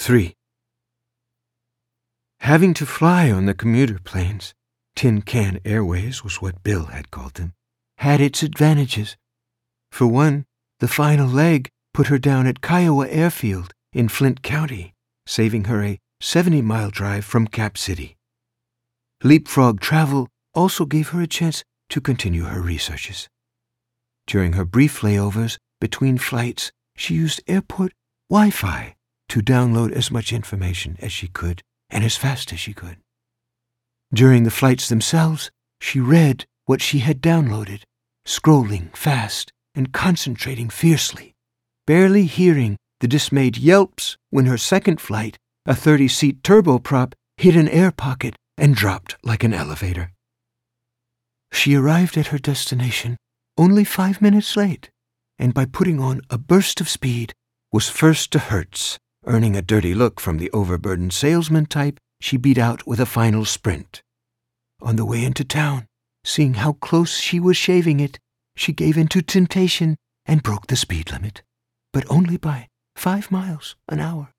3. Having to fly on the commuter planes, Tin Can Airways was what Bill had called them, had its advantages. For one, the final leg put her down at Kiowa Airfield in Flint County, saving her a 70-mile drive from Cap City. Leapfrog travel also gave her a chance to continue her researches. During her brief layovers between flights, she used airport Wi-Fi to download as much information as she could and as fast as she could. During the flights themselves, she read what she had downloaded, scrolling fast and concentrating fiercely, barely hearing the dismayed yelps when her second flight, a 30-seat turboprop, hit an air pocket and dropped like an elevator. She arrived at her destination only 5 minutes late, and by putting on a burst of speed, was first to Hertz, earning a dirty look from the overburdened salesman type she beat out with a final sprint. On the way into town, seeing how close she was shaving it, she gave in to temptation and broke the speed limit, but only by 5 miles an hour.